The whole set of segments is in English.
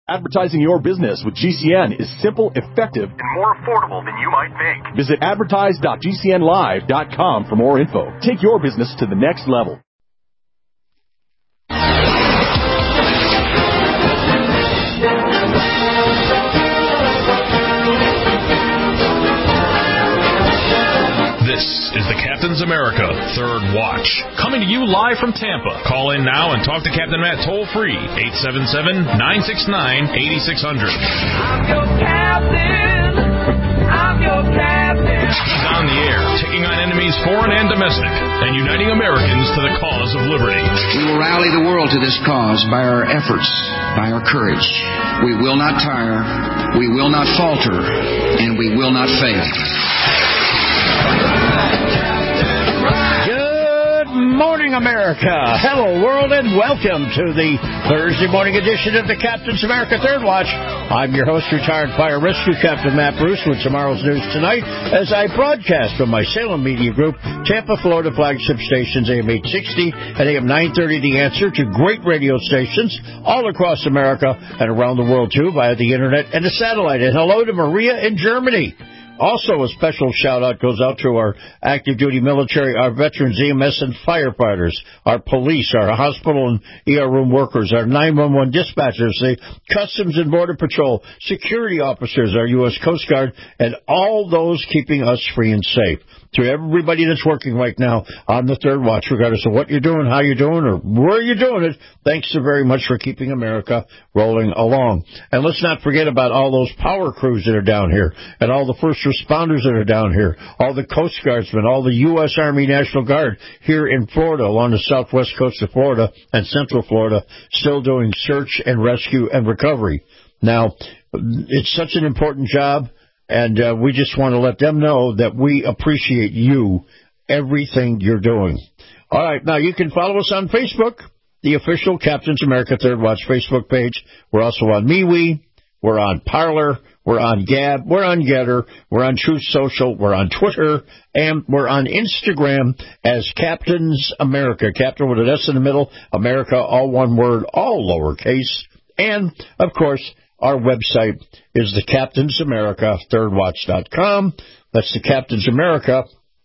Advertising your business with GCN is simple, effective, and more affordable than you might think. Visit advertise.gcnlive.com for more info. Take your business to the next level. This is the Captain's America Third Watch, coming to you live from Tampa. Call in now and talk to Captain Matt toll-free, 877-969-8600. I'm your captain. I'm your captain. He's on the air, taking on enemies foreign and domestic, and uniting Americans to the cause of liberty. We will rally the world to this cause by our efforts, by our courage. We will not tire, we will not falter, and we will not fail. Good morning, America. Hello, world, and welcome to the Thursday morning edition of the Captain's America Third Watch. I'm your host, retired fire rescue Captain Matt Bruce, with tomorrow's news tonight as I broadcast from my Salem Media Group, Tampa, Florida flagship stations, AM 860 and AM 930, The Answer, to great radio stations all across America and around the world, too, via the internet and the satellite. And hello to Maria in Germany. Also, a special shout-out goes out to our active-duty military, our veterans, EMS, and firefighters, our police, our hospital and ER room workers, our 911 dispatchers, the Customs and Border Patrol, security officers, our U.S. Coast Guard, and all those keeping us free and safe. To everybody that's working right now on the Third Watch, regardless of what you're doing, how you're doing, or where you're doing it, thanks so very much for keeping America rolling along. And let's not forget about all those power crews that are down here, and all the first responders that are down here, all the Coast Guardsmen, all the U.S. Army National Guard here in Florida, along the southwest coast of Florida and central Florida, still doing search and rescue and recovery. Now, it's such an important job. And we just want to let them know that we appreciate you, everything you're doing. All right, now you can follow us on Facebook, the official Captain's America Third Watch Facebook page. We're also on MeWe, we're on Parler, we're on Gab, we're on Getter, we're on Truth Social, we're on Twitter, and we're on Instagram as Captain's America. Captain with an S in the middle, America, all one word, all lowercase. And, of course, our website is the Captain's America ThirdWatch.com. That's the Captain's America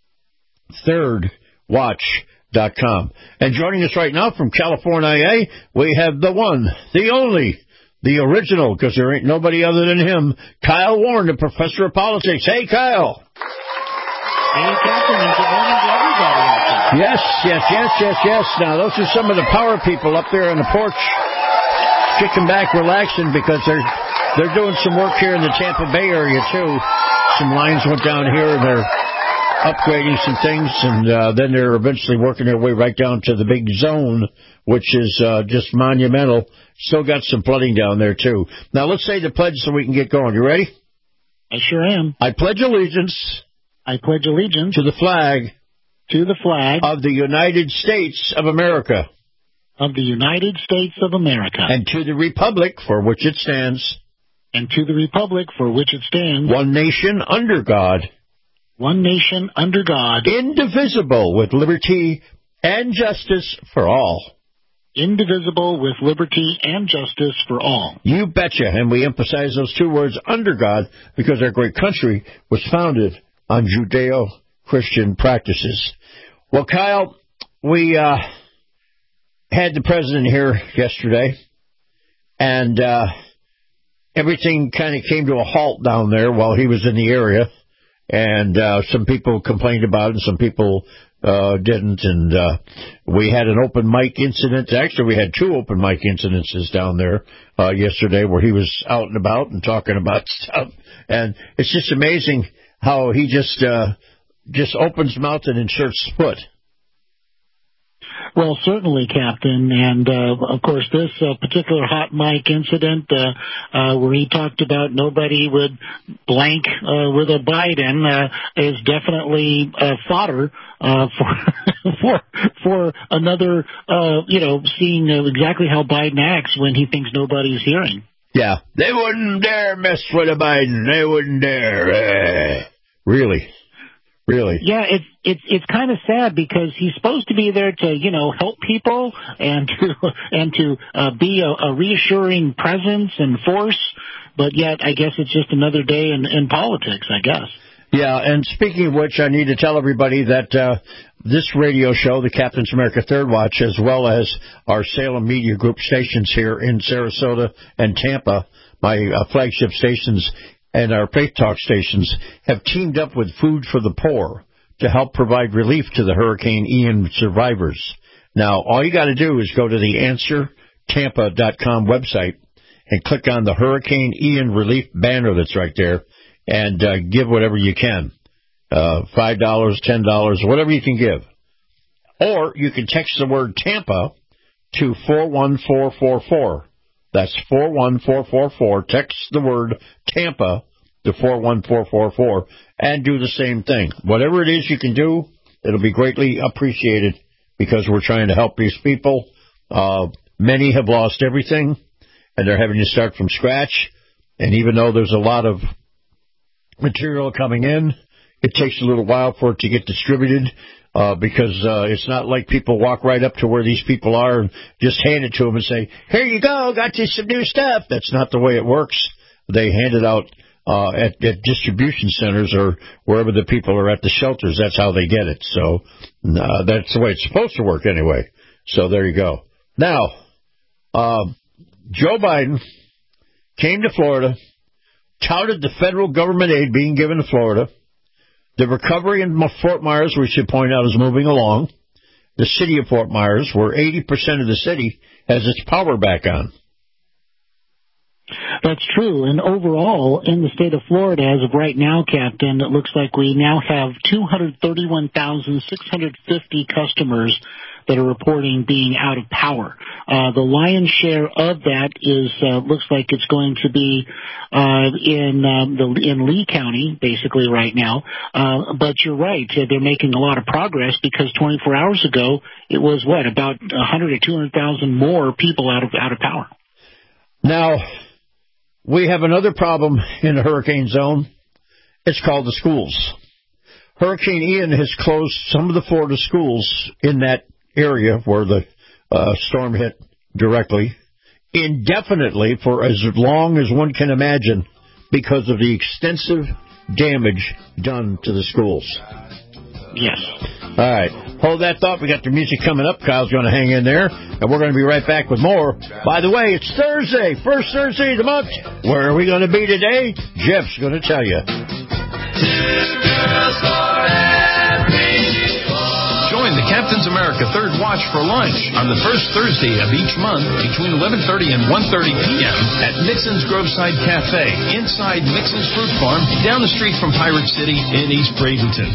ThirdWatch.com. And joining us right now from California, we have the one, the only, the original, because there ain't nobody other than him, Kyle Warren, the professor of politics. Hey, Kyle. Hey, Captain, and good morning to everybody. Yes. Now, those are some of the power people up there on the porch, kicking back, relaxing, because they're doing some work here in the Tampa Bay area, too. Some lines went down here, and they're upgrading some things, and then they're eventually working their way right down to the big zone, which is just monumental. Still got some flooding down there, too. Now, let's say the pledge so we can get going. You ready? I sure am. I pledge allegiance. I pledge allegiance. To the flag. To the flag. Of the United States of America. Of the United States of America. And to the republic for which it stands. And to the republic for which it stands. One nation under God. One nation under God. Indivisible with liberty and justice for all. Indivisible with liberty and justice for all. You betcha. And we emphasize those two words, under God, because our great country was founded on Judeo-Christian practices. Well, Kyle, we had the president here yesterday, and everything kind of came to a halt down there while he was in the area, and some people complained about it, and some people didn't, and we had an open mic incident. Actually, we had two open mic incidences down there yesterday where he was out and about and talking about stuff, and it's just amazing how he just opens mouth and inserts foot. Well, certainly, Captain. And, of course, this particular hot mic incident where he talked about nobody would blank with a Biden is definitely fodder for another, seeing exactly how Biden acts when he thinks nobody's hearing. Yeah, they wouldn't dare mess with a Biden. They wouldn't dare. Really. Really? Yeah, it's kind of sad because he's supposed to be there to, help people and to be a reassuring presence and force, but yet I guess it's just another day in politics, I guess. Yeah, and speaking of which, I need to tell everybody that this radio show, the Captain's America Third Watch, as well as our Salem Media Group stations here in Sarasota and Tampa, my flagship stations, and our Faith Talk stations, have teamed up with Food for the Poor to help provide relief to the Hurricane Ian survivors. Now, all you got to do is go to the AnswerTampa.com website and click on the Hurricane Ian Relief banner that's right there and give whatever you can, $5, $10, whatever you can give. Or you can text the word Tampa to 41444. That's 41444. Text the word Tampa to 41444 and do the same thing. Whatever it is you can do, it'll be greatly appreciated because we're trying to help these people. Many have lost everything, and they're having to start from scratch. And even though there's a lot of material coming in, it takes a little while for it to get distributed. Because it's not like people walk right up to where these people are and just hand it to them and say, here you go, got you some new stuff. That's not the way it works. They hand it out at distribution centers or wherever the people are at the shelters. That's how they get it. So that's the way it's supposed to work anyway. So there you go. Now, Joe Biden came to Florida, touted the federal government aid being given to Florida. The recovery in Fort Myers, we should point out, is moving along. The city of Fort Myers, where 80% of the city has its power back on. That's true. And overall, in the state of Florida, as of right now, Captain, it looks like we now have 231,650 customers that are reporting being out of power. The lion's share of that is looks like it's going to be in Lee County, basically right now. But you're right; they're making a lot of progress because 24 hours ago it was about 100 or 200,000 more people out of power. Now we have another problem in the hurricane zone. It's called the schools. Hurricane Ian has closed some of the Florida schools in that area where the storm hit directly indefinitely for as long as one can imagine because of the extensive damage done to the schools. Yes. All right. Hold that thought. We got the music coming up. Kyle's going to hang in there, and we're going to be right back with more. By the way, it's Thursday, first Thursday of the month. Where are we going to be today? Jeff's going to tell you. Join the Captain's America Third Watch for lunch on the first Thursday of each month between 11:30 and 1:30 p.m. at Mixon's Groveside Cafe inside Mixon's Fruit Farm down the street from Pirate City in East Bradenton.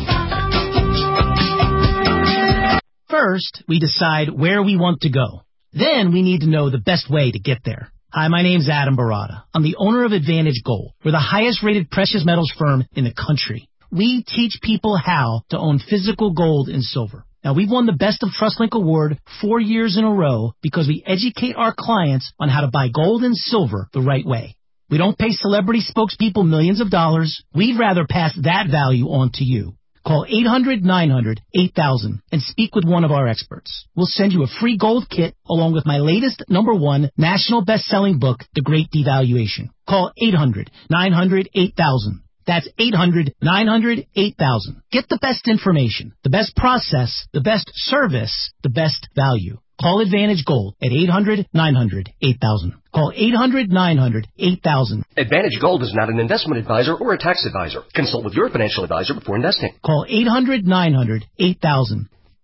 First, we decide where we want to go. Then we need to know the best way to get there. Hi, my name's Adam Barada. I'm the owner of Advantage Gold. We're the highest-rated precious metals firm in the country. We teach people how to own physical gold and silver. Now, we've won the Best of TrustLink Award 4 years in a row because we educate our clients on how to buy gold and silver the right way. We don't pay celebrity spokespeople millions of dollars. We'd rather pass that value on to you. Call 800-900-8000 and speak with one of our experts. We'll send you a free gold kit along with my latest #1 national best-selling book, The Great Devaluation. Call 800-900-8000. That's 800-900-8000. Get the best information, the best process, the best service, the best value. Call Advantage Gold at 800-900-8000. Call 800-900-8000. Advantage Gold is not an investment advisor or a tax advisor. Consult with your financial advisor before investing. Call 800-900-8000.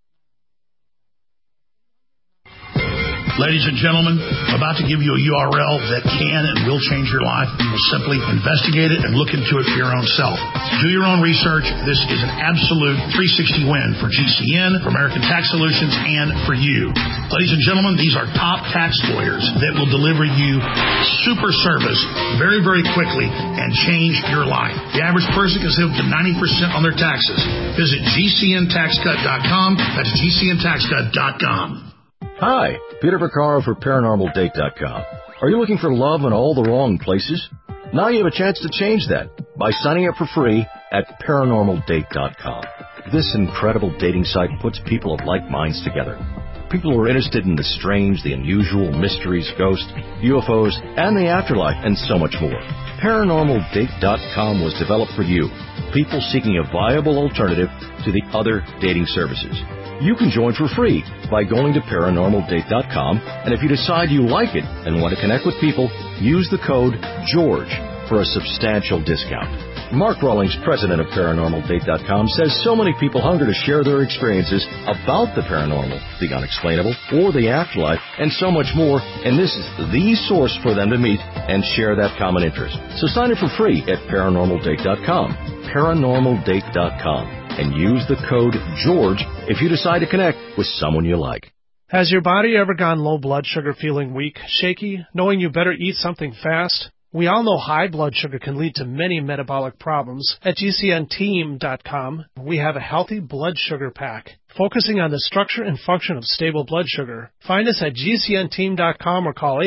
Ladies and gentlemen, I'm about to give you a URL that can and will change your life. You will simply investigate it and look into it for your own self. Do your own research. This is an absolute 360 win for GCN, for American Tax Solutions, and for you. Ladies and gentlemen, these are top tax lawyers that will deliver you super service very, very quickly and change your life. The average person can save up to 90% on their taxes. Visit GCNTaxCut.com. That's GCNTaxCut.com. Hi, Peter Vaccaro for ParanormalDate.com. Are you looking for love in all the wrong places? Now you have a chance to change that by signing up for free at ParanormalDate.com. This incredible dating site puts people of like minds together. People who are interested in the strange, the unusual, mysteries, ghosts, UFOs, and the afterlife, and so much more. ParanormalDate.com was developed for you, people seeking a viable alternative to the other dating services. You can join for free by going to ParanormalDate.com, and if you decide you like it and want to connect with people, use the code GEORGE for a substantial discount. Mark Rawlings, president of ParanormalDate.com, says so many people hunger to share their experiences about the paranormal, the unexplainable, or the afterlife, and so much more, and this is the source for them to meet and share that common interest. So sign up for free at ParanormalDate.com, ParanormalDate.com, and use the code GEORGE if you decide to connect with someone you like. Has your body ever gone low blood sugar, feeling weak, shaky, knowing you better eat something fast? We all know high blood sugar can lead to many metabolic problems. At GCNteam.com, we have a healthy blood sugar pack, focusing on the structure and function of stable blood sugar. Find us at GCNteam.com or call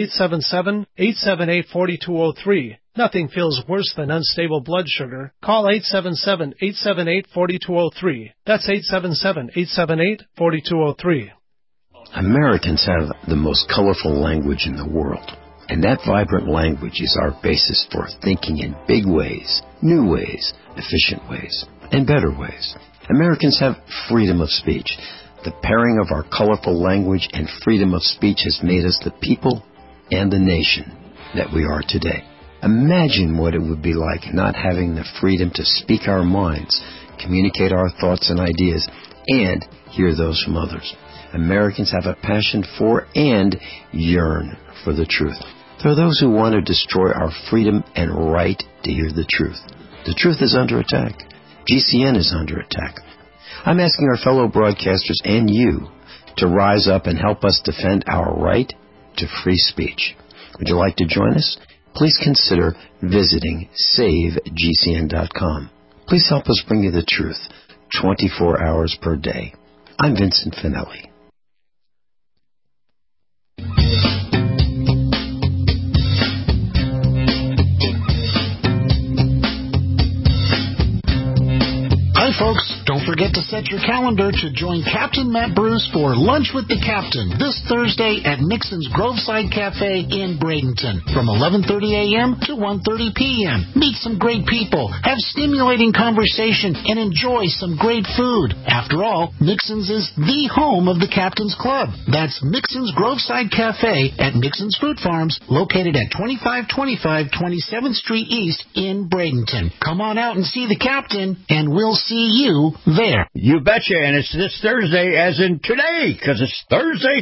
877-878-4203. Nothing feels worse than unstable blood sugar. Call 877-878-4203. That's 877-878-4203. Americans have the most colorful language in the world. And that vibrant language is our basis for thinking in big ways, new ways, efficient ways, and better ways. Americans have freedom of speech. The pairing of our colorful language and freedom of speech has made us the people and the nation that we are today. Imagine what it would be like not having the freedom to speak our minds, communicate our thoughts and ideas, and hear those from others. Americans have a passion for and yearn for the truth. There are those who want to destroy our freedom and right to hear the truth. The truth is under attack. GCN is under attack. I'm asking our fellow broadcasters and you to rise up and help us defend our right to free speech. Would you like to join us? Please consider visiting SaveGCN.com. Please help us bring you the truth 24 hours per day. I'm Vincent Finelli. Hi, folks. Don't forget to set your calendar to join Captain Matt Bruce for Lunch with the Captain this Thursday at Nixon's Groveside Cafe in Bradenton from 11:30 a.m. to 1:30 p.m. Meet some great people, have stimulating conversation, and enjoy some great food. After all, Nixon's is the home of the Captain's Club. That's Nixon's Groveside Cafe at Nixon's Fruit Farms, located at 2525 27th Street East in Bradenton. Come on out and see the Captain, and we'll see you there. You betcha, and it's this Thursday as in today, because it's Thursday.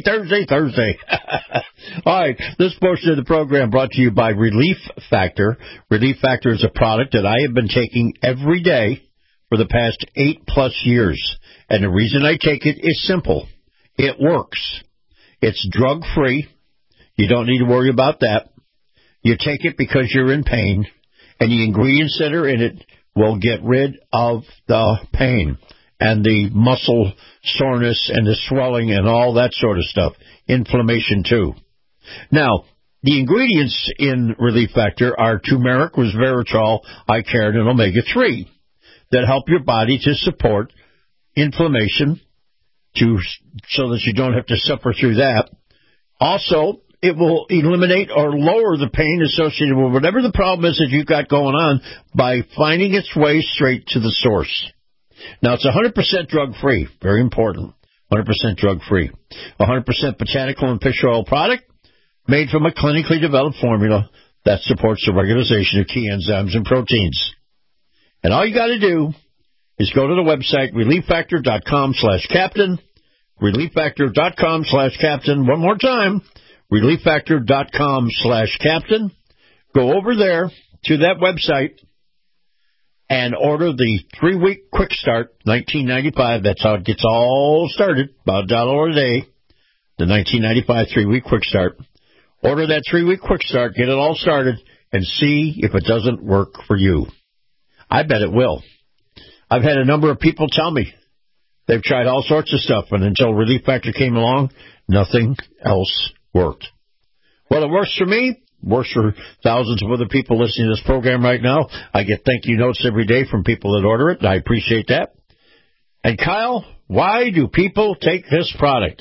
All right, this portion of the program brought to you by Relief Factor. Relief Factor is a product that I have been taking every day for the past 8+ years, and the reason I take it is simple. It works. It's drug-free. You don't need to worry about that. You take it because you're in pain, and the ingredients that are in it will get rid of the pain and the muscle soreness and the swelling and all that sort of stuff. Inflammation, too. Now, the ingredients in Relief Factor are turmeric, resveratrol, icarin, and omega-3 that help your body to support inflammation so that you don't have to suffer through that. Also, it will eliminate or lower the pain associated with whatever the problem is that you've got going on by finding its way straight to the source. Now, it's 100% drug-free. Very important. 100% drug-free. 100% botanical and fish oil product made from a clinically developed formula that supports the regularization of key enzymes and proteins. And all you got to do is go to the website, relieffactor.com/captain, relieffactor.com/captain. One more time. relieffactor.com/captain. Go over there to that website and order the 3-week quick start, $19.95. That's how it gets all started, about $1 a day, the $19.95 3-week quick start. Order that 3-week quick start, get it all started, and see if it doesn't work for you. I bet it will. I've had a number of people tell me they've tried all sorts of stuff, and until Relief Factor came along, nothing else worked. Well, it works for me. works for thousands of other people listening to this program right now. I get thank you notes every day from people that order it, and I appreciate that. And Kyle, why do people take this product?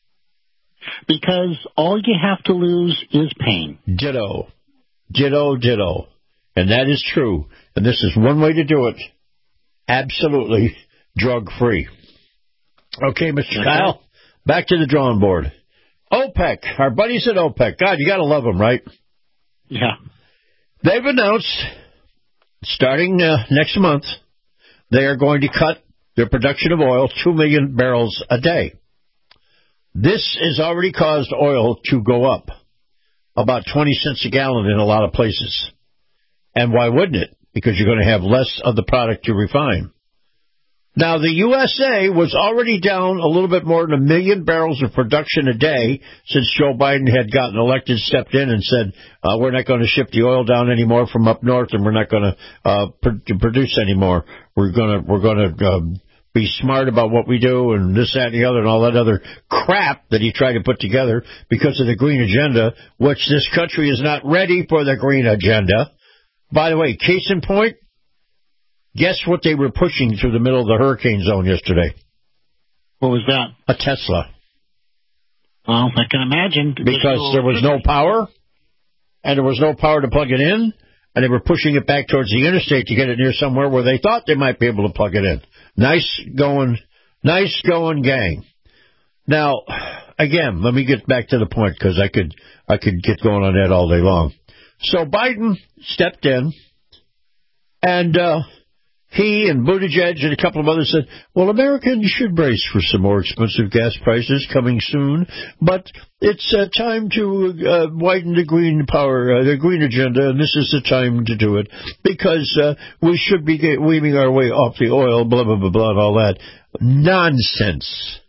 Because all you have to lose is pain. Ditto. Ditto, ditto. And that is true. And this is one way to do it. Absolutely drug-free. Okay, Mr. Kyle, back to the drawing board. OPEC, our buddies at OPEC. God, you got to love them, right? Yeah. They've announced, starting next month, they are going to cut their production of oil 2 million barrels a day. This has already caused oil to go up about 20 cents a gallon in a lot of places. And why wouldn't it? Because you're going to have less of the product to refine. Now, the USA was already down a little bit more than 1 million barrels of production a day since Joe Biden had gotten elected, stepped in and said, we're not going to ship the oil down anymore from up north, and we're not going to produce anymore. We're going to be smart about what we do and this, that, and the other, and all that other crap that he tried to put together because of the green agenda, which this country is not ready for the green agenda. By the way, case in point, guess what they were pushing through the middle of the hurricane zone yesterday? What was that? A Tesla. Well, I can imagine. Because there was no power, and there was no power to plug it in, and they were pushing it back towards the interstate to get it near somewhere where they thought they might be able to plug it in. Nice going, gang. Now, again, let me get back to the point because I could get going on that all day long. So Biden stepped in, and he and Buttigieg and a couple of others said, well, Americans should brace for some more expensive gas prices coming soon, but it's time to widen the green power, the green agenda, and this is the time to do it because we should be weaving our way off the oil, blah, blah, blah, blah, and all that. Nonsense.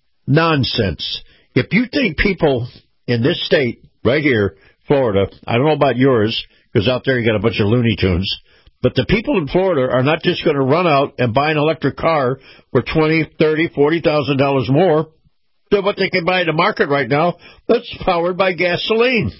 If you think people in this state right here, Florida, I don't know about yours, because out there you got a bunch of Looney Tunes, but the people in Florida are not just going to run out and buy an electric car for $20,000, $30,000, $40,000 more than what they can buy in the market right now that's powered by gasoline.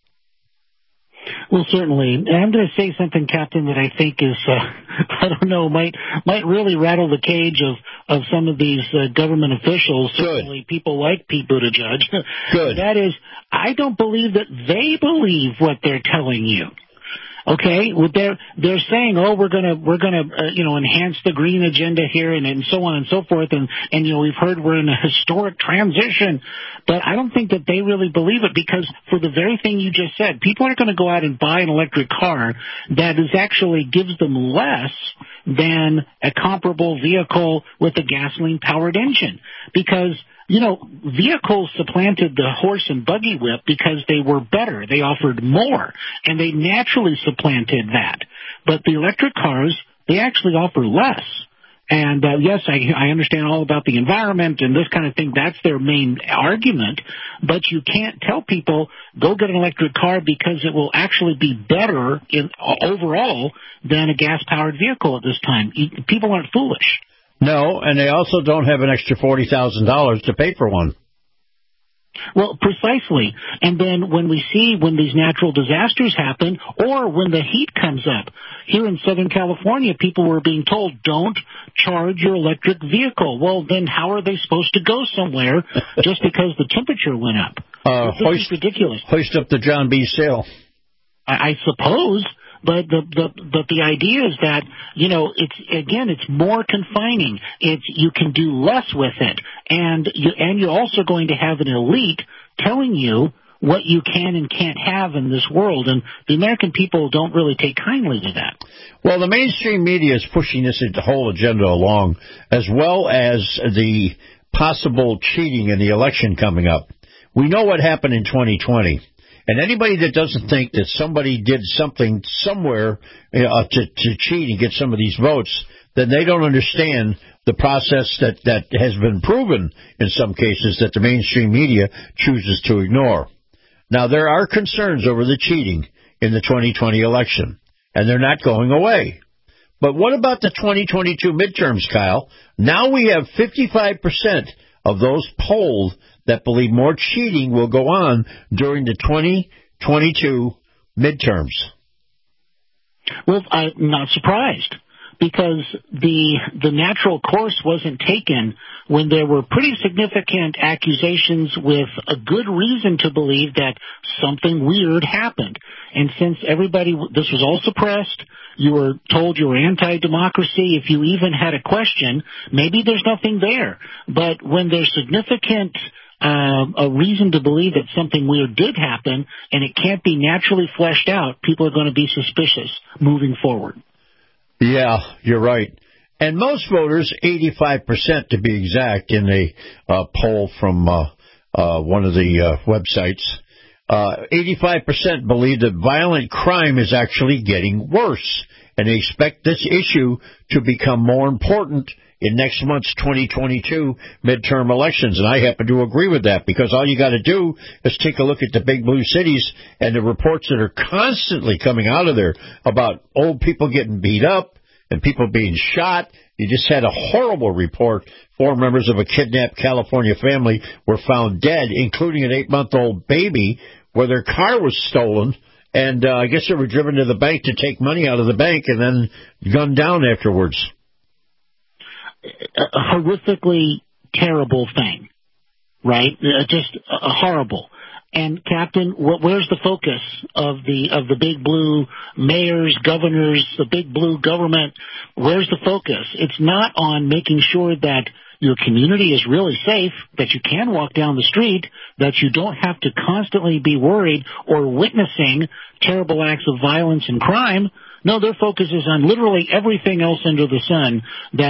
Well, certainly. And I'm going to say something, Captain, that I think is, I don't know, might really rattle the cage of some of these government officials, certainly people like Pete Buttigieg. Good. That is, I don't believe that they believe what they're telling you. Okay, well, they're saying, oh, we're gonna enhance the green agenda here and so on and so forth, and we've heard we're in a historic transition, but I don't think that they really believe it because for the very thing you just said, people aren't going to go out and buy an electric car that is actually gives them less than a comparable vehicle with a gasoline powered engine because vehicles supplanted the horse and buggy whip because they were better. They offered more, and they naturally supplanted that. But the electric cars, they actually offer less. And, yes, I understand all about the environment and this kind of thing. That's their main argument. But you can't tell people, go get an electric car because it will actually be better overall than a gas-powered vehicle at this time. People aren't foolish. No, and they also don't have an extra $40,000 to pay for one. Well, precisely. And then when these natural disasters happen or when the heat comes up, here in Southern California, people were being told, don't charge your electric vehicle. Well, then how are they supposed to go somewhere just because the temperature went up? This is ridiculous. Hoist up the John B. Sale. I suppose. But the idea is that, it's more confining. You can do less with it. And you're also going to have an elite telling you what you can and can't have in this world. And the American people don't really take kindly to that. Well, the mainstream media is pushing this whole agenda along, as well as the possible cheating in the election coming up. We know what happened in 2020. And anybody that doesn't think that somebody did something somewhere to cheat and get some of these votes, then they don't understand the process that has been proven in some cases that the mainstream media chooses to ignore. Now, there are concerns over the cheating in the 2020 election, and they're not going away. But what about the 2022 midterms, Kyle? Now we have 55% of those polled that believe more cheating will go on during the 2022 midterms? Well, I'm not surprised, because the natural course wasn't taken when there were pretty significant accusations with a good reason to believe that something weird happened. And since this was all suppressed, you were told you were anti-democracy. If you even had a question, maybe there's nothing there. But when there's significant a reason to believe that something weird did happen and it can't be naturally fleshed out, people are going to be suspicious moving forward. Yeah, you're right. And most voters, 85% to be exact, in a poll from one of the websites, 85% believe that violent crime is actually getting worse, and they expect this issue to become more important in next month's 2022 midterm elections. And I happen to agree with that, because all you got to do is take a look at the big blue cities and the reports that are constantly coming out of there about old people getting beat up and people being shot. You just had a horrible report. 4 members of a kidnapped California family were found dead, including an 8-month-old baby, where their car was stolen. And I guess they were driven to the bank to take money out of the bank and then gunned down afterwards. A horrifically terrible thing, right? Just horrible. And Captain, where's the focus of the big blue mayors, governors, the big blue government? Where's the focus? It's not on making sure that your community is really safe, that you can walk down the street, that you don't have to constantly be worried or witnessing terrible acts of violence and crime. No, their focus is on literally everything else under the sun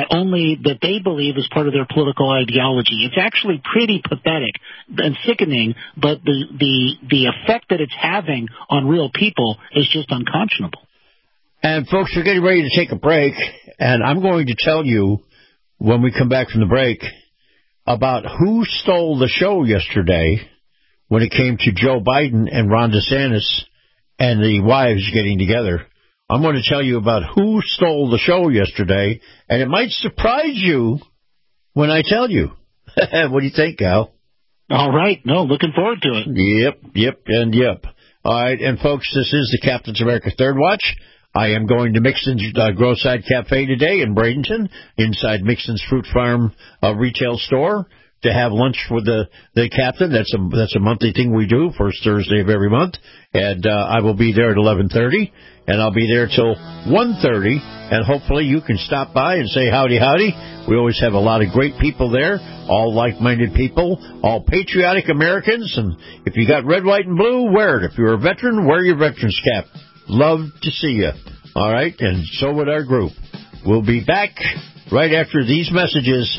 that they believe is part of their political ideology. It's actually pretty pathetic and sickening, but the effect that it's having on real people is just unconscionable. And folks, we're getting ready to take a break, and I'm going to tell you when we come back from the break about who stole the show yesterday when it came to Joe Biden and Ron DeSantis and the wives getting together. I'm going to tell you about who stole the show yesterday, and it might surprise you when I tell you. What do you think, Al? All right. No, looking forward to it. Yep. All right, and folks, this is the Captain's America Third Watch. I am going to Mixon's Growside Cafe today in Bradenton, inside Mixon's Fruit Farm retail store, to have lunch with the captain. That's a monthly thing we do, first Thursday of every month. And I will be there at 11:30, and I'll be there till 1:30. And hopefully you can stop by and say howdy. We always have a lot of great people there, all like-minded people, all patriotic Americans. And if you got red, white, and blue, wear it. If you're a veteran, wear your veteran's cap. Love to see you. All right, and so would our group. We'll be back right after these messages.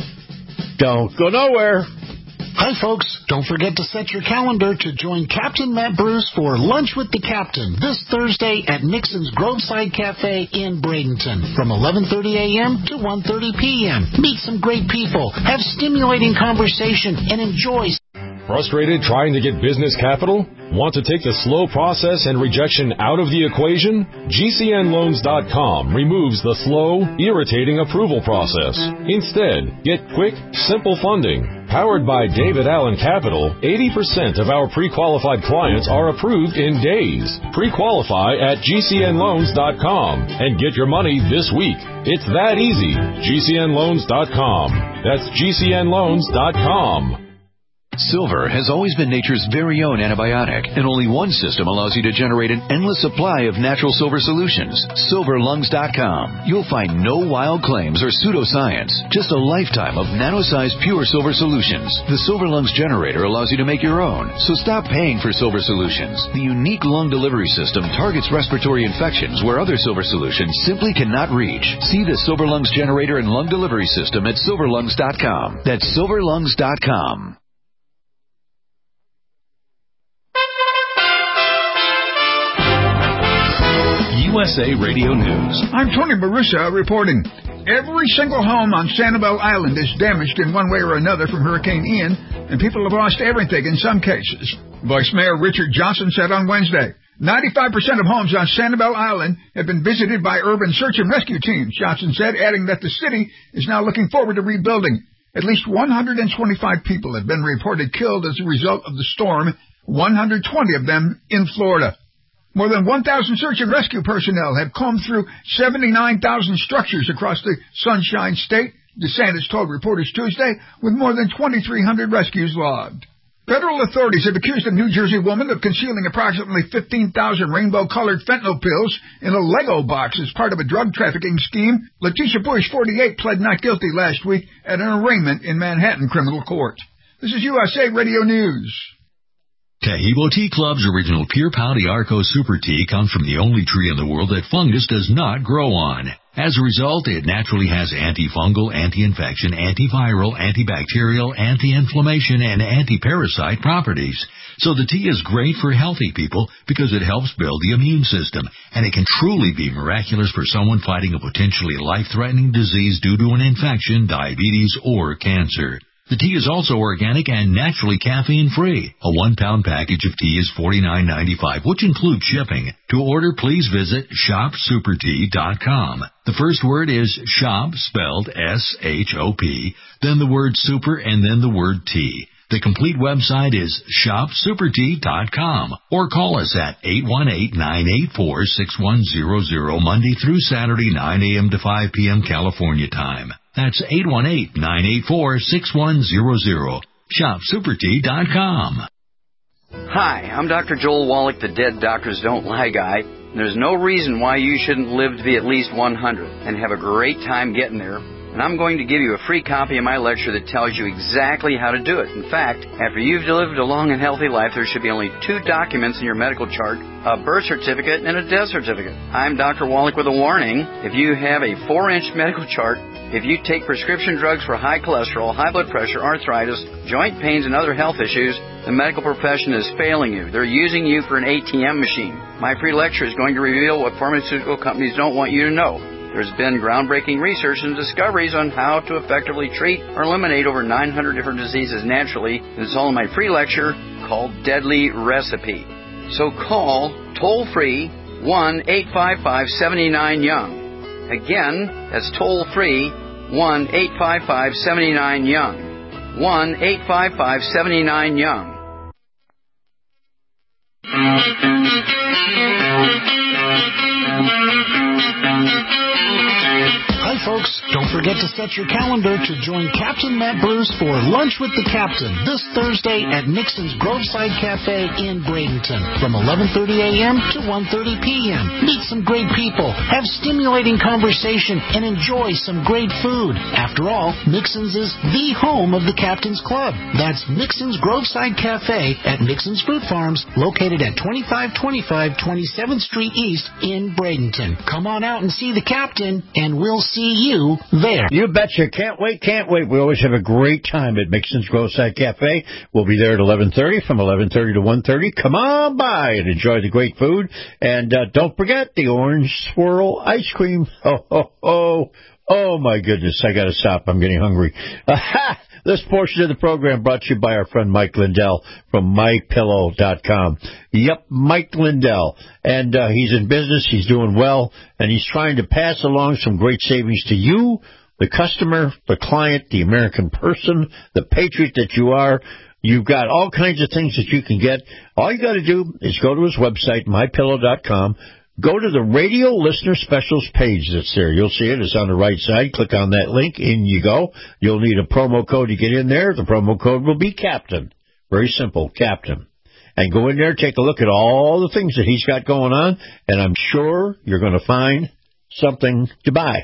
Don't go nowhere. Hi, folks. Don't forget to set your calendar to join Captain Matt Bruce for Lunch with the Captain this Thursday at Nixon's Groveside Cafe in Bradenton from 11:30 a.m. to 1:30 p.m. Meet some great people, have stimulating conversation, and enjoy. Frustrated trying to get business capital? Want to take the slow process and rejection out of the equation? GCNLoans.com removes the slow, irritating approval process. Instead, get quick, simple funding. Powered by David Allen Capital, 80% of our pre-qualified clients are approved in days. Pre-qualify at GCNLoans.com and get your money this week. It's that easy. GCNLoans.com. That's GCNLoans.com. Silver has always been nature's very own antibiotic, and only one system allows you to generate an endless supply of natural silver solutions. SilverLungs.com. You'll find no wild claims or pseudoscience, just a lifetime of nano-sized pure silver solutions. The Silver Lungs generator allows you to make your own, so stop paying for silver solutions. The unique lung delivery system targets respiratory infections where other silver solutions simply cannot reach. See the Silver Lungs generator and lung delivery system at SilverLungs.com. That's SilverLungs.com. USA Radio News. I'm Tony Marusa reporting. Every single home on Sanibel Island is damaged in one way or another from Hurricane Ian, and people have lost everything in some cases. Vice Mayor Richard Johnson said on Wednesday, 95% of homes on Sanibel Island have been visited by urban search and rescue teams, Johnson said, adding that the city is now looking forward to rebuilding. At least 125 people have been reported killed as a result of the storm, 120 of them in Florida. More than 1,000 search and rescue personnel have combed through 79,000 structures across the Sunshine State, DeSantis told reporters Tuesday, with more than 2,300 rescues logged. Federal authorities have accused a New Jersey woman of concealing approximately 15,000 rainbow-colored fentanyl pills in a Lego box as part of a drug trafficking scheme. Letitia Bush, 48, pled not guilty last week at an arraignment in Manhattan criminal court. This is USA Radio News. Tahibo Tea Club's original Pure Pau d'Arco Super Tea comes from the only tree in the world that fungus does not grow on. As a result, it naturally has antifungal, anti-infection, antiviral, antibacterial, anti-inflammation, and anti-parasite properties. So the tea is great for healthy people because it helps build the immune system, and it can truly be miraculous for someone fighting a potentially life-threatening disease due to an infection, diabetes, or cancer. The tea is also organic and naturally caffeine-free. A 1-pound package of tea is $49.95, which includes shipping. To order, please visit shopsupertea.com. The first word is shop, spelled S-H-O-P, then the word super, and then the word tea. The complete website is shopsupertea.com, or call us at 818-984-6100 Monday through Saturday, 9 a.m. to 5 p.m. California time. That's 818-984-6100. ShopSuperTea.com. Hi, I'm Dr. Joel Wallach, the Dead Doctors Don't Lie guy. There's no reason why you shouldn't live to be at least 100 and have a great time getting there. And I'm going to give you a free copy of my lecture that tells you exactly how to do it. In fact, after you've lived a long and healthy life, there should be only 2 documents in your medical chart, a birth certificate and a death certificate. I'm Dr. Wallach with a warning. If you have a 4-inch medical chart, if you take prescription drugs for high cholesterol, high blood pressure, arthritis, joint pains, and other health issues, the medical profession is failing you. They're using you for an ATM machine. My free lecture is going to reveal what pharmaceutical companies don't want you to know. There's been groundbreaking research and discoveries on how to effectively treat or eliminate over 900 different diseases naturally. It's all in my free lecture called Deadly Recipe. So call toll-free 1-855-79-YOUNG. Again, that's toll-free 1-855-79-YOUNG. 1-855-79-YOUNG. Hi, folks. Don't forget to set your calendar to join Captain Matt Bruce for Lunch with the Captain this Thursday at Nixon's Groveside Cafe in Bradenton from 11:30 a.m. to 1:30 p.m. Meet some great people, have stimulating conversation, and enjoy some great food. After all, Nixon's is the home of the Captain's Club. That's Nixon's Groveside Cafe at Nixon's Fruit Farms, located at 2525 27th Street East in Bradenton. Come on out and see the Captain, and we'll see you there. You betcha. Can't wait. We always have a great time at Nixon's Groveside Cafe. We'll be there at 11:30, from 11:30 to 1:30. Come on by and enjoy the great food. And don't forget the orange swirl ice cream. Oh, my goodness. I got to stop. I'm getting hungry. This portion of the program brought to you by our friend Mike Lindell from MyPillow.com. Yep, Mike Lindell. And he's in business. He's doing well. And he's trying to pass along some great savings to you, the customer, the client, the American person, the patriot that you are. You've got all kinds of things that you can get. All you got to do is go to his website, MyPillow.com. Go to the radio listener specials page that's there. You'll see it. It's on the right side. Click on that link. In you go. You'll need a promo code to get in there. The promo code will be Captain. Very simple, Captain. And go in there, take a look at all the things that he's got going on, and I'm sure you're going to find something to buy.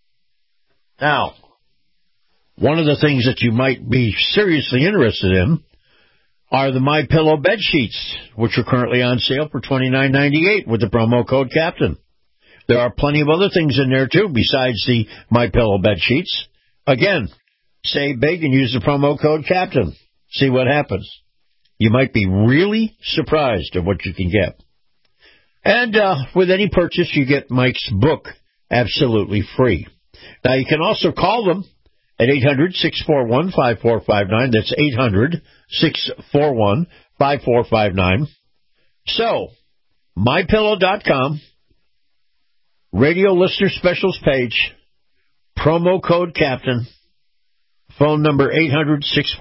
Now, one of the things that you might be seriously interested in are the MyPillow bed sheets, which are currently on sale for $29.98 with the promo code Captain. There are plenty of other things in there, too, besides the MyPillow bed sheets. Again, save big and use the promo code Captain. See what happens. You might be really surprised at what you can get. And with any purchase, you get Mike's book absolutely free. Now, you can also call them at 800-641-5459. That's 800-641-5459. So, MyPillow.com, radio listener specials page, promo code Captain, phone number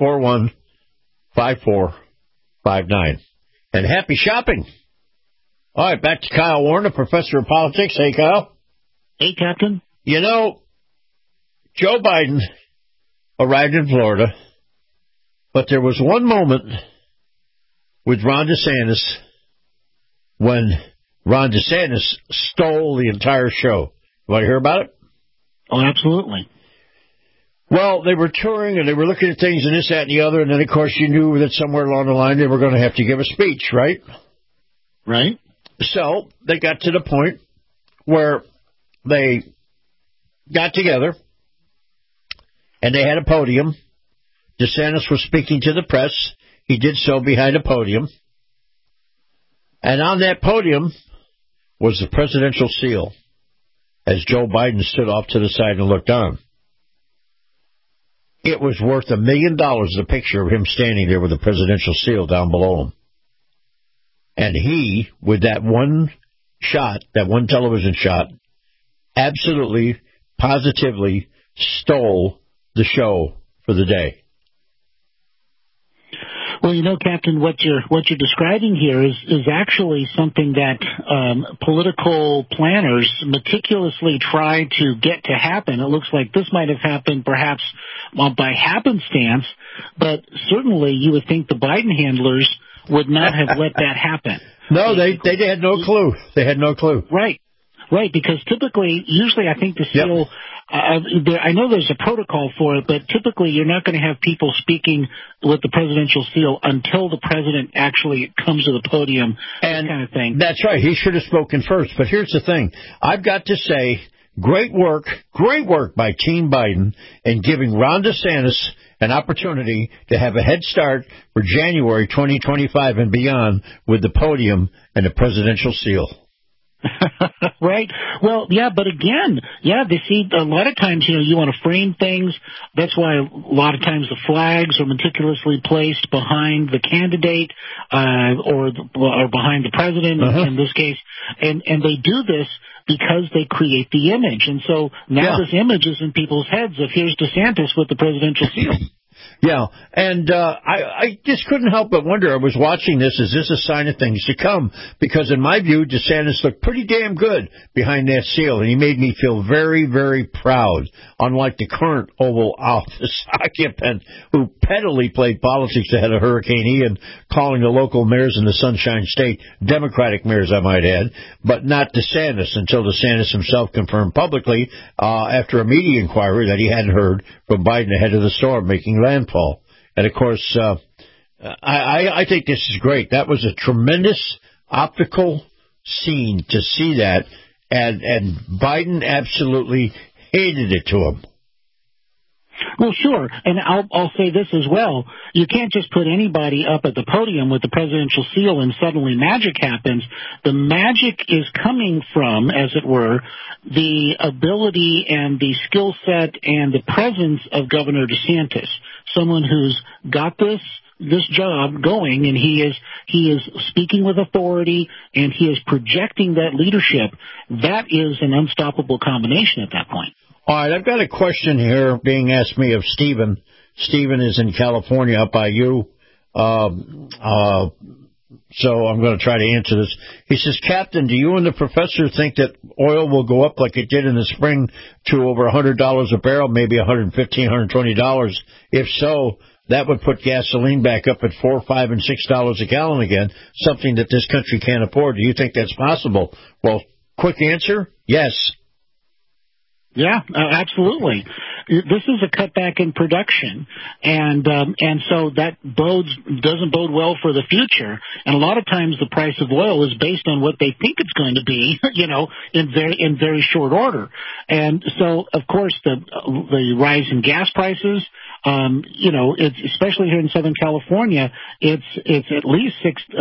800-641-5459. And happy shopping. All right, back to Kyle Warner, professor of politics. Hey, Kyle. Hey, Captain. You know, Joe Biden arrived in Florida, but there was one moment with Ron DeSantis when Ron DeSantis stole the entire show. You want to hear about it? Oh, absolutely. Well, they were touring and they were looking at things and this, that, and the other, and then, of course, you knew that somewhere along the line they were going to have to give a speech, right? Right. So they got to the point where they got together and they had a podium. DeSantis was speaking to the press. He did so behind a podium. And on that podium was the presidential seal as Joe Biden stood off to the side and looked on. It was worth $1 million, the picture of him standing there with the presidential seal down below him. And he, with that one shot, that one television shot, absolutely, positively stole the show for the day. Well, you know, Captain, what you're describing here is actually something that political planners meticulously try to get to happen. It looks like this might have happened perhaps by happenstance, but certainly you would think the Biden handlers would not have let that happen. No, they had no clue. They had no clue. Right, because usually I think the seal... I know there's a protocol for it, but typically you're not going to have people speaking with the presidential seal until the president actually comes to the podium, and that kind of thing. That's right. He should have spoken first. But here's the thing. I've got to say, great work by Team Biden in giving Ron DeSantis an opportunity to have a head start for January 2025 and beyond with the podium and the presidential seal. Right. Well, yeah, but again, they see a lot of times, you want to frame things. That's why a lot of times the flags are meticulously placed behind the candidate, or behind the president in this case. And they do this because they create the image. And so now this image is in people's heads of here's DeSantis with the presidential seal. Yeah, and I just couldn't help but wonder, I was watching this, is this a sign of things to come? Because in my view, DeSantis looked pretty damn good behind that seal, and he made me feel very, very proud, unlike the current Oval Office occupant who pettily played politics ahead of Hurricane Ian, calling the local mayors in the Sunshine State, Democratic mayors, I might add, but not DeSantis, until DeSantis himself confirmed publicly after a media inquiry that he hadn't heard from Biden ahead of the storm making landfall. And, of course, I think this is great. That was a tremendous optical scene to see that, and Biden absolutely hated it to him. Well, sure, and I'll say this as well. You can't just put anybody up at the podium with the presidential seal and suddenly magic happens. The magic is coming from, as it were, the ability and the skill set and the presence of Governor DeSantis, someone who's got this job going, and he is speaking with authority, and he is projecting that leadership. That is an unstoppable combination at that point. All right, I've got a question here being asked me of Stephen. Stephen is in California up by you. So I'm going to try to answer this. He says, Captain, do you and the professor think that oil will go up like it did in the spring to over $100 a barrel, maybe $115, $120? If so, that would put gasoline back up at $4, $5, and $6 a gallon again, something that this country can't afford. Do you think that's possible? Well, quick answer, yes. Yeah, absolutely. This is a cutback in production, and so that doesn't bode well for the future. And a lot of times the price of oil is based on what they think it's going to be, in very short order. And so, of course, the rise in gas prices, it's especially here in Southern California, it's at least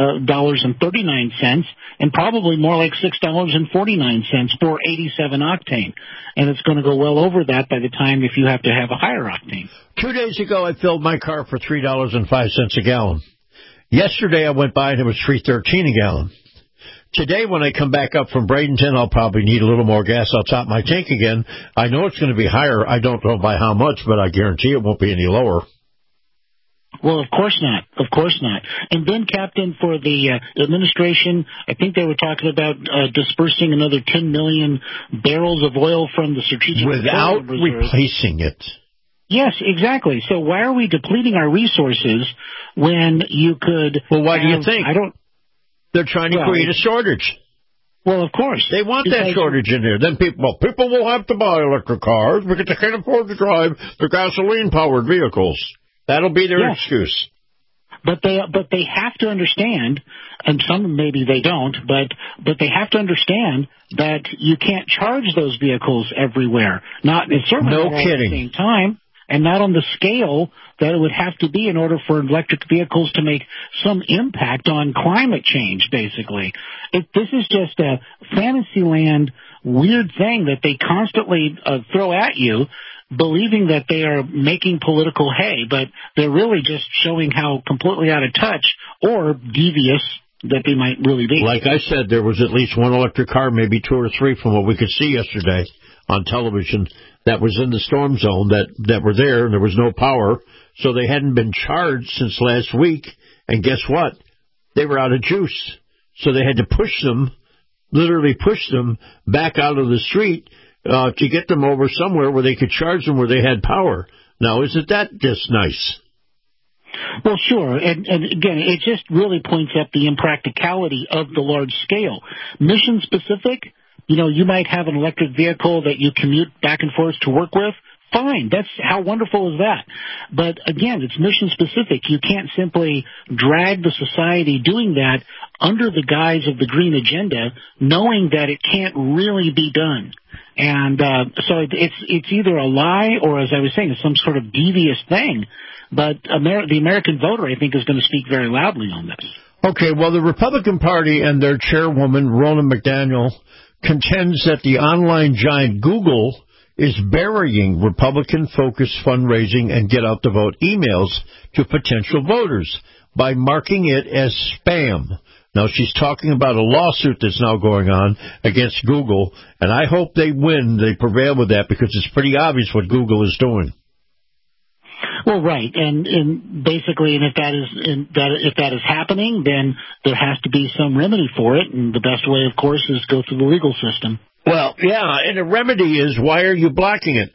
$6.39, and probably more like $6.49 for 87 octane. And it's going to go well over that by the time if you have to have a higher octane. 2 days ago, I filled my car for $3.05 a gallon. Yesterday, I went by and it was $3.13 a gallon. Today, when I come back up from Bradenton, I'll probably need a little more gas. I'll top my tank again. I know it's going to be higher. I don't know by how much, but I guarantee it won't be any lower. Well, of course not. Of course not. And then, Captain, for the administration, I think they were talking about dispersing another 10 million barrels of oil from the strategic without petroleum reserve. replacing it. Yes, exactly. So why are we depleting our resources when you could... Well, why do you think? They're trying to create a shortage. Well, of course. They want that shortage in there. Then people will have to buy electric cars because they can't afford to drive their gasoline-powered vehicles. That'll be their excuse. But they have to understand, and some maybe they don't, but they have to understand that you can't charge those vehicles everywhere. Certainly not at the same time, and not on the scale that it would have to be in order for electric vehicles to make some impact on climate change, basically. This is just a Fantasyland weird thing that they constantly throw at you, believing that they are making political hay, but they're really just showing how completely out of touch or devious that they might really be. Like I said, there was at least one electric car, maybe two or three from what we could see yesterday on television that was in the storm zone that were there, and there was no power, so they hadn't been charged since last week, and guess what? They were out of juice, so they had to literally push them back out of the street to get them over somewhere where they could charge them where they had power. Now, isn't that just nice? Well, sure, and again, it just really points up the impracticality of the large scale. Mission specific, you might have an electric vehicle that you commute back and forth to work with. Fine, how wonderful is that? But again, it's mission specific. You can't simply drag the society doing that under the guise of the green agenda, knowing that it can't really be done. And so it's either a lie or, as I was saying, it's some sort of devious thing. But the American voter, I think, is going to speak very loudly on this. Okay, well, the Republican Party and their chairwoman, Ronna McDaniel, contends that the online giant Google is burying Republican-focused fundraising and get-out-the-vote emails to potential voters by marking it as spam. Now, she's talking about a lawsuit that's now going on against Google, and I hope they prevail with that, because it's pretty obvious what Google is doing. Well, right, and basically, if that is happening, then there has to be some remedy for it, and the best way, of course, is go through the legal system. Well, yeah, and the remedy is, why are you blocking it?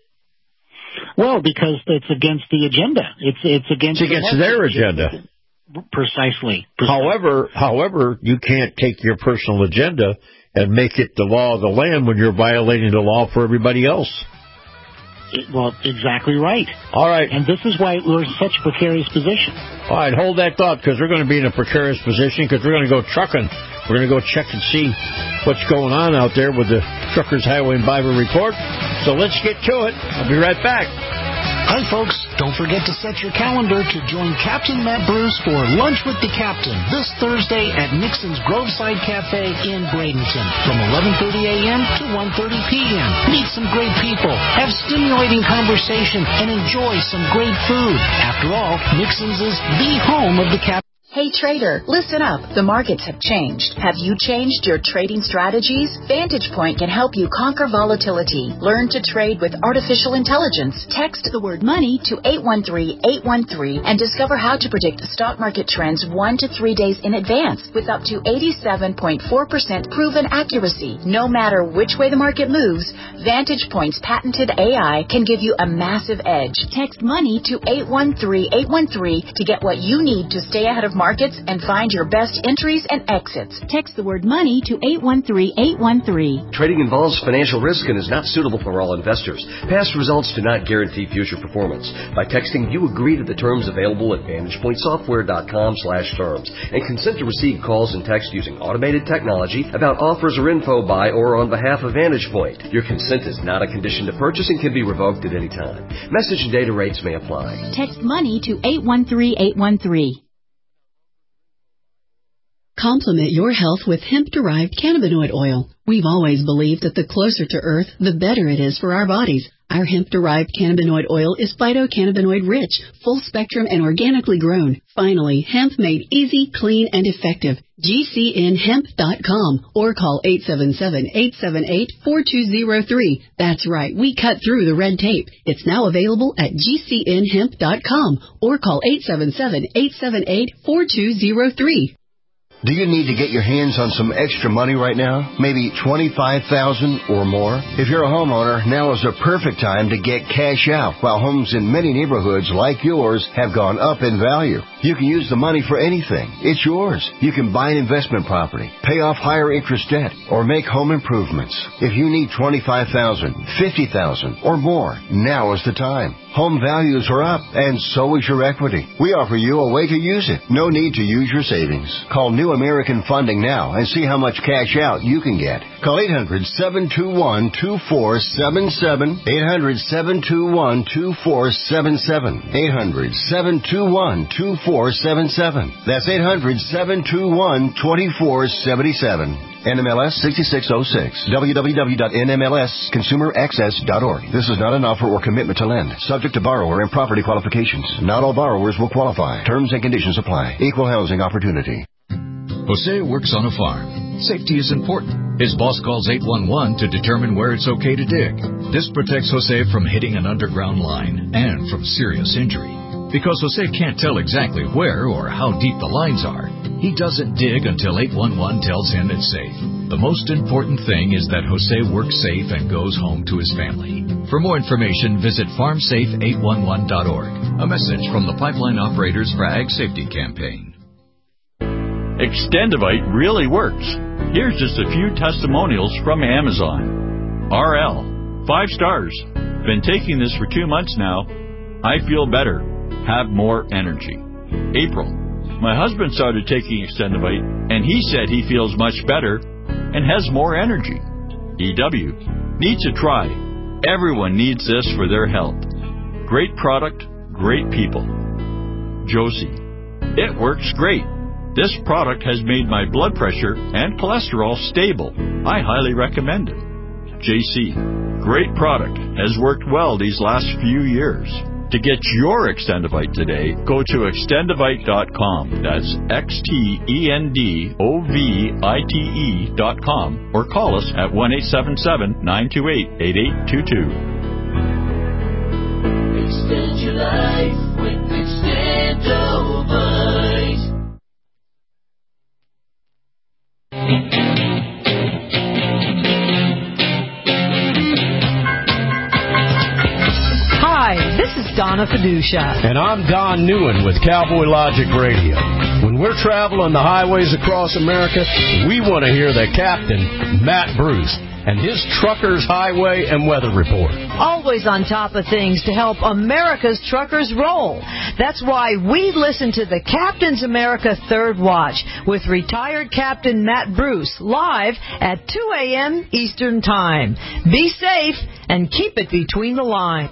Well, because it's against the agenda. It's against their agenda. Precisely. However, you can't take your personal agenda and make it the law of the land when you're violating the law for everybody else. Well, exactly right. All right. And this is why we're in such a precarious position. All right, hold that thought, because we're going to be in a precarious position, because we're going to go trucking. We're going to go check and see what's going on out there with the Truckers Highway and Bible Report. So let's get to it. I'll be right back. Hi, folks. Don't forget to set your calendar to join Captain Matt Bruce for Lunch with the Captain this Thursday at Nixon's Groveside Cafe in Bradenton from 11:30 a.m. to 1:30 p.m. Meet some great people, have stimulating conversation, and enjoy some great food. After all, Nixon's is the home of the Captain. Hey trader, listen up. The markets have changed. Have you changed your trading strategies? Vantage Point can help you conquer volatility. Learn to trade with artificial intelligence. Text the word money to 813-813 and discover how to predict stock market trends 1 to 3 days in advance with up to 87.4% proven accuracy. No matter which way the market moves, Vantage Point's patented AI can give you a massive edge. Text money to 813-813 to get what you need to stay ahead of markets and find your best entries and exits. Text the word money to 813-813. Trading involves financial risk and is not suitable for all investors. Past results do not guarantee future performance. By texting, you agree to the terms available at VantagePointSoftware.com/terms and consent to receive calls and text using automated technology about offers or info by or on behalf of Vantage Point. Your consent is not a condition to purchase and can be revoked at any time. Message and data rates may apply. Text money to 813-813. Complement your health with hemp-derived cannabinoid oil. We've always believed that the closer to Earth, the better it is for our bodies. Our hemp-derived cannabinoid oil is phytocannabinoid-rich, full-spectrum, and organically grown. Finally, hemp made easy, clean, and effective. GCNHemp.com or call 877-878-4203. That's right, we cut through the red tape. It's now available at GCNHemp.com or call 877-878-4203. Do you need to get your hands on some extra money right now? Maybe $25,000 or more? If you're a homeowner, now is the perfect time to get cash out while homes in many neighborhoods like yours have gone up in value. You can use the money for anything. It's yours. You can buy an investment property, pay off higher interest debt, or make home improvements. If you need $25,000, $50,000, or more, now is the time. Home values are up, and so is your equity. We offer you a way to use it. No need to use your savings. Call New American Funding now and see how much cash out you can get. Call 800-721-2477. 800-721-2477. 800-721-2477. That's 800-721-2477. NMLS 6606. www.nmlsconsumeraccess.org. This is not an offer or commitment to lend. Subject to borrower and property qualifications. Not all borrowers will qualify. Terms and conditions apply. Equal housing opportunity. Jose works on a farm. Safety is important. His boss calls 811 to determine where it's okay to dig. This protects Jose from hitting an underground line and from serious injury. Because Jose can't tell exactly where or how deep the lines are, he doesn't dig until 811 tells him it's safe. The most important thing is that Jose works safe and goes home to his family. For more information, visit farmsafe811.org. A message from the Pipeline Operators for Ag Safety Campaign. Extendivite really works. Here's just a few testimonials from Amazon. RL, 5 stars. Been taking this for 2 months now. I feel better. Have more energy. April, my husband started taking Extendivite, and he said he feels much better and has more energy. EW, need to try. Everyone needs this for their health. Great product, great people. Josie, it works great. This product has made my blood pressure and cholesterol stable. I highly recommend it. JC, great product. Has worked well these last few years. To get your Extendivite today, go to extendivite.com. That's XTENDOVITE.com or call us at 1-877-928-8822. Extend your life with Extendovite. Hi, this is Donna Fiducia. And I'm Don Newen with Cowboy Logic Radio. When we're traveling the highways across America, we want to hear the captain, Matt Bruce, and his Truckers Highway and Weather Report. Always on top of things to help America's truckers roll. That's why we listen to the Captain's America Third Watch with retired Captain Matt Bruce live at 2 a.m. Eastern Time. Be safe and keep it between the lines.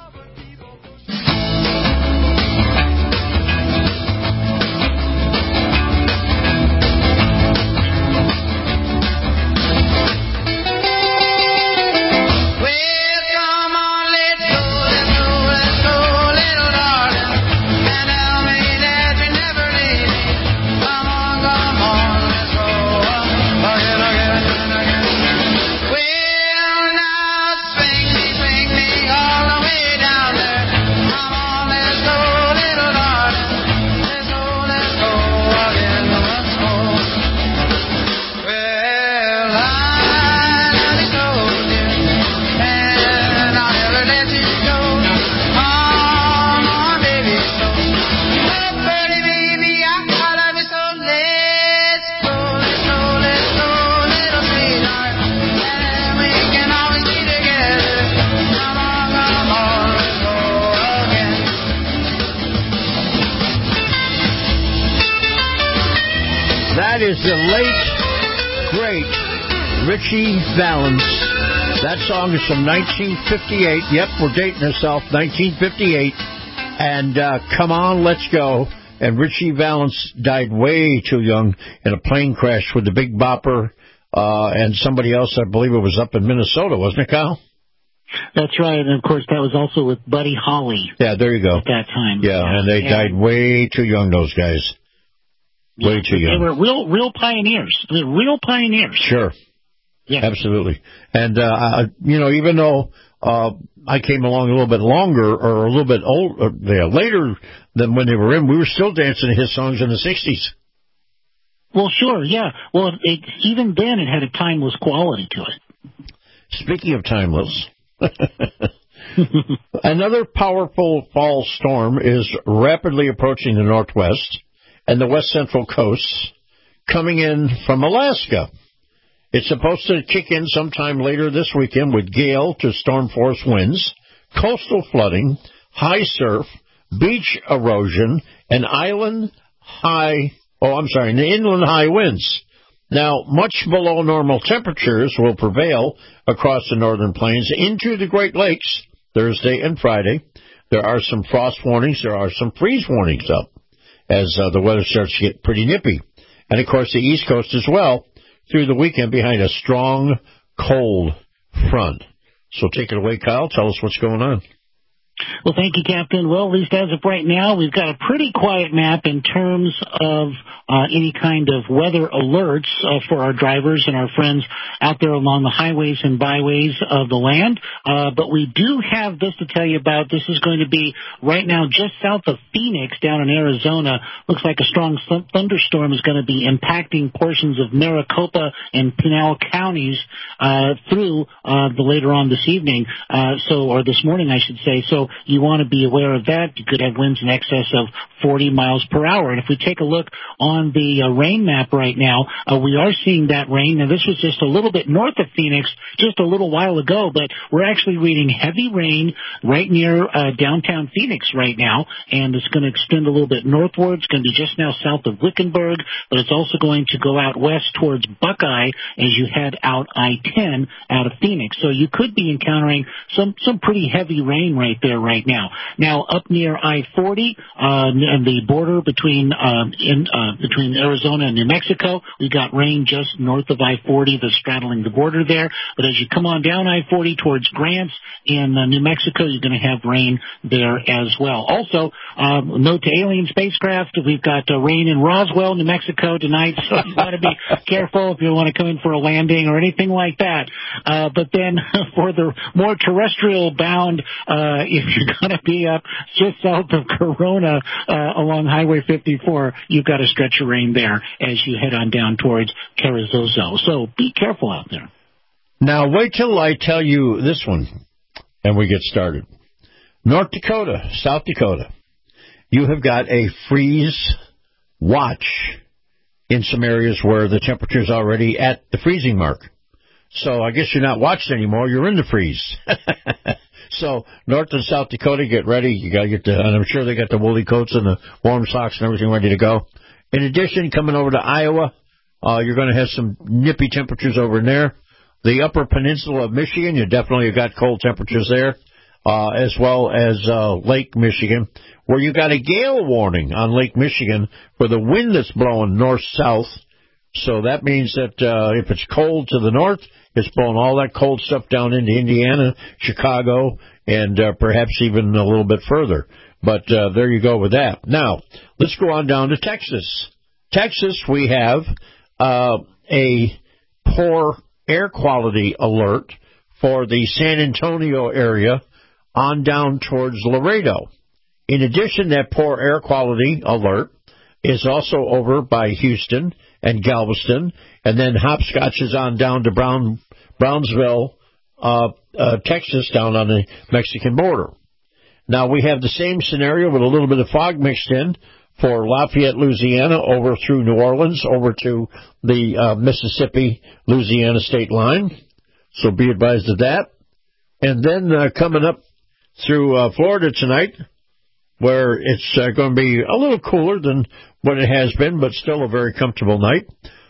That is the late, great Richie Valens. That song is from 1958. Yep, we're dating ourselves, 1958. And Come On, Let's Go. And Richie Valens died way too young in a plane crash with the Big Bopper and somebody else. I believe it was up in Minnesota, wasn't it, Kyle? That's right, and of course that was also with Buddy Holly. Yeah, there you go. At that time. Yeah, and they died way too young, those guys. Way too young. They were real pioneers. They were real pioneers. Sure. Yeah. Absolutely. And, even though I came along a little bit longer or a little bit later than when they were in, we were still dancing to his songs in the 60s. Well, sure, yeah. Well, even then it had a timeless quality to it. Speaking of timeless, another powerful fall storm is rapidly approaching the northwest and the west central coasts, coming in from Alaska. It's supposed to kick in sometime later this weekend with gale to storm force winds, coastal flooding, high surf, beach erosion, and inland high winds. Now, much below normal temperatures will prevail across the northern plains into the Great Lakes Thursday and Friday. There are some frost warnings. There are some freeze warnings up as the weather starts to get pretty nippy. And, of course, the East Coast as well through the weekend behind a strong, cold front. So take it away, Kyle. Tell us what's going on. Well, thank you, Captain. Well, at least as of right now, we've got a pretty quiet map in terms of any kind of weather alerts for our drivers and our friends out there along the highways and byways of the land. But we do have this to tell you about. This is going to be right now just south of Phoenix down in Arizona. Looks like a strong thunderstorm is going to be impacting portions of Maricopa and Pinal counties through later on this evening, or this morning, I should say. So you want to be aware of that. You could have winds in excess of 40 miles per hour. And if we take a look on the rain map right now, we are seeing that rain. Now, this was just a little bit north of Phoenix just a little while ago, but we're actually reading heavy rain right near downtown Phoenix right now, and it's going to extend a little bit northward. It's going to be just now south of Wickenburg, but it's also going to go out west towards Buckeye as you head out I-10 out of Phoenix. So you could be encountering some pretty heavy rain right there right now. Now, up near I-40, and the border between Arizona and New Mexico, we got rain just north of I-40 that's straddling the border there. But as you come on down I-40 towards Grants in New Mexico, you're going to have rain there as well. Also, note to alien spacecraft, we've got rain in Roswell, New Mexico tonight, so you got to be careful if you want to come in for a landing or anything like that. But then for the more terrestrial bound, if you're going to be up just south of Corona along Highway 54, you've got a stretch of rain there as you head on down towards Carrizozo. So be careful out there. Now, wait till I tell you this one, and we get started. North Dakota, South Dakota, you have got a freeze watch in some areas where the temperature's already at the freezing mark. So I guess you're not watched anymore, you're in the freeze. So North and South Dakota, get ready. You got to get and I'm sure they got the woolly coats and the warm socks and everything ready to go. In addition, coming over to Iowa, you're going to have some nippy temperatures over in there. The upper peninsula of Michigan, you definitely got cold temperatures there, as well as Lake Michigan, where you got a gale warning on Lake Michigan for the wind that's blowing north-south. So that means that if it's cold to the north, it's blowing all that cold stuff down into Indiana, Chicago, and perhaps even a little bit further. But there you go with that. Now, let's go on down to Texas. Texas, we have a poor air quality alert for the San Antonio area on down towards Laredo. In addition, that poor air quality alert is also over by Houston and Galveston, and then hopscotch is on down to Brownsville, Texas, down on the Mexican border. Now, we have the same scenario with a little bit of fog mixed in for Lafayette, Louisiana, over through New Orleans, over to the Mississippi-Louisiana state line. So be advised of that. And then coming up through Florida tonight, where it's going to be a little cooler than what it has been, but still a very comfortable night.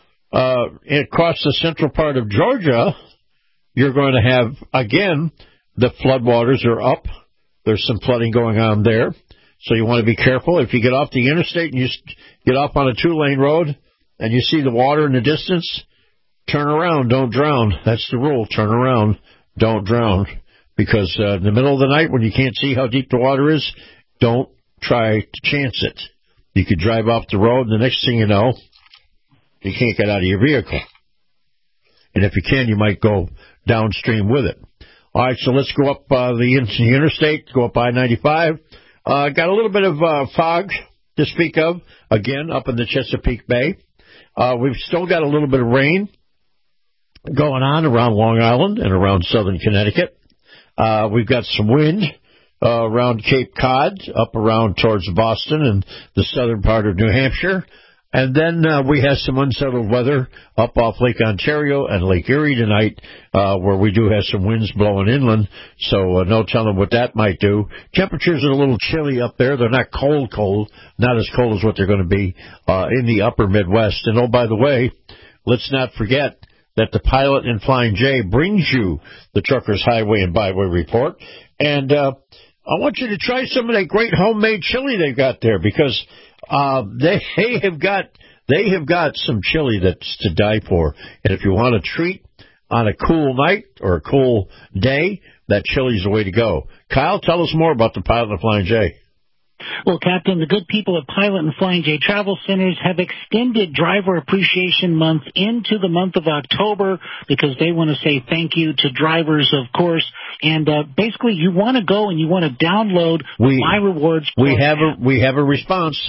Across the central part of Georgia, you're going to have, again, the floodwaters are up. There's some flooding going on there. So you want to be careful. If you get off the interstate and you get off on a 2-lane road and you see the water in the distance, turn around, don't drown. That's the rule. Turn around, don't drown. because in the middle of the night when you can't see how deep the water is, don't try to chance it. You could drive off the road, and the next thing you know, you can't get out of your vehicle. And if you can, you might go downstream with it. All right, so let's go up the interstate, go up I-95. Got a little bit of fog to speak of, again, up in the Chesapeake Bay. We've still got a little bit of rain going on around Long Island and around southern Connecticut. We've got some wind around Cape Cod, up around towards Boston and the southern part of New Hampshire. And then we have some unsettled weather up off Lake Ontario and Lake Erie tonight, where we do have some winds blowing inland, so no telling what that might do. Temperatures are a little chilly up there. They're not cold, not as cold as what they're going to be in the upper Midwest. And, oh, by the way, let's not forget that the Pilot and Flying J brings you the Truckers Highway and Byway Report. And I want you to try some of that great homemade chili they've got there, because they have got some chili that's to die for. And if you want a treat on a cool night or a cool day, that chili's the way to go. Kyle, tell us more about the Pilot and Flying J. Well, Captain, the good people at Pilot and Flying J Travel Centers have extended Driver Appreciation Month into the month of October because they want to say thank you to drivers, of course. And basically, you want to go and you want to download My Rewards. We have a response.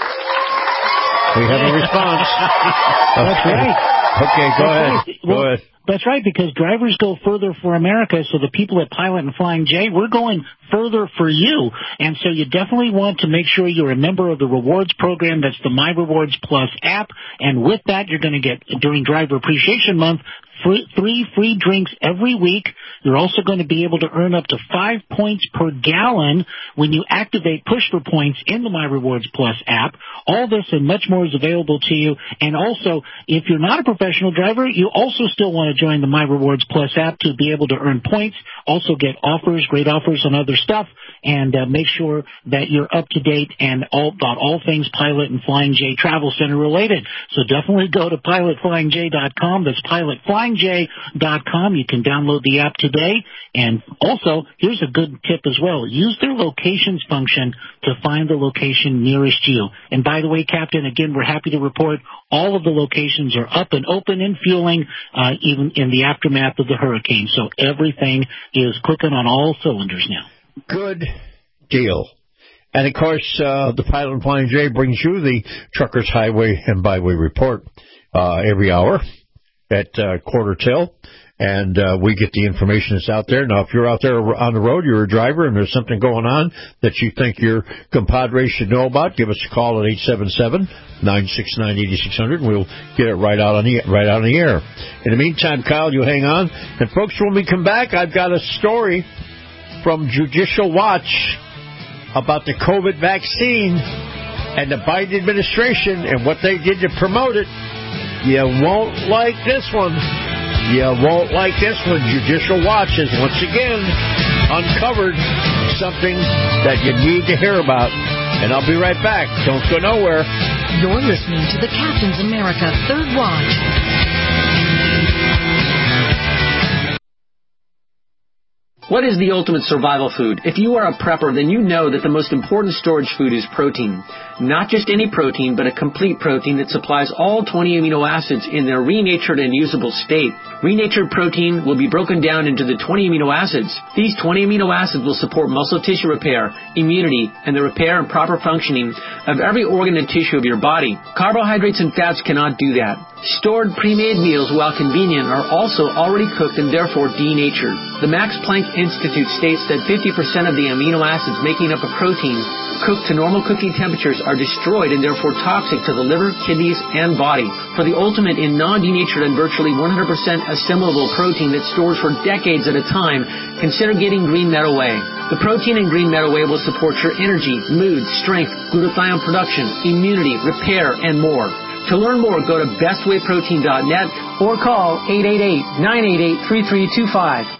We have a response. That's right. Okay, go ahead. Go ahead. That's right, because drivers go further for America, so the people at Pilot and Flying J, we're going further for you. And so you definitely want to make sure you're a member of the rewards program. That's the My Rewards Plus app. And with that, you're going to get, during Driver Appreciation Month, 3 free drinks every week. You're also going to be able to earn up to 5 points per gallon when you activate Push for Points in the My Rewards Plus app. All this and much more is available to you. And also, if you're not a professional driver, you also still want to join the My Rewards Plus app to be able to earn points, also get offers, great offers on other stuff, and make sure that you're up to date and about all things Pilot and Flying J Travel Center related. So definitely go to pilotflyingj.com. That's pilotflyingj.com. You can download the app today. And also, here's a good tip as well. Use their locations function to find the location nearest you. And by the way, Captain, again, we're happy to report all of the locations are up and open and fueling, even in the aftermath of the hurricane. So everything is clicking on all cylinders now. Good deal. And, of course, the Pilot and Flying J brings you the Truckers Highway and Byway Report every hour at quarter till. And we get the information that's out there. Now, if you're out there on the road, you're a driver, and there's something going on that you think your compadre should know about, give us a call at 877-969-8600, and we'll get it right out on the air. In the meantime, Kyle, you hang on. And, folks, when we come back, I've got a story from Judicial Watch about the COVID vaccine and the Biden administration and what they did to promote it. You won't like this one. You won't like this one. Judicial Watch has once again uncovered something that you need to hear about. And I'll be right back. Don't go nowhere. You're listening to the Captain's America Third Watch. What is the ultimate survival food? If you are a prepper, then you know that the most important storage food is protein. Not just any protein, but a complete protein that supplies all 20 amino acids in their renatured and usable state. Renatured protein will be broken down into the 20 amino acids. These 20 amino acids will support muscle tissue repair, immunity, and the repair and proper functioning of every organ and tissue of your body. Carbohydrates and fats cannot do that. Stored pre-made meals, while convenient, are also already cooked and therefore denatured. The Max Planck Institute states that 50% of the amino acids making up a protein cooked to normal cooking temperatures are destroyed and therefore toxic to the liver, kidneys, and body. For the ultimate in non-denatured and virtually 100% assimilable protein that stores for decades at a time, consider getting Green Meadow Whey. The protein in Green Meadow Whey will support your energy, mood, strength, glutathione production, immunity, repair, and more. To learn more, go to bestwayprotein.net or call 888-988-3325.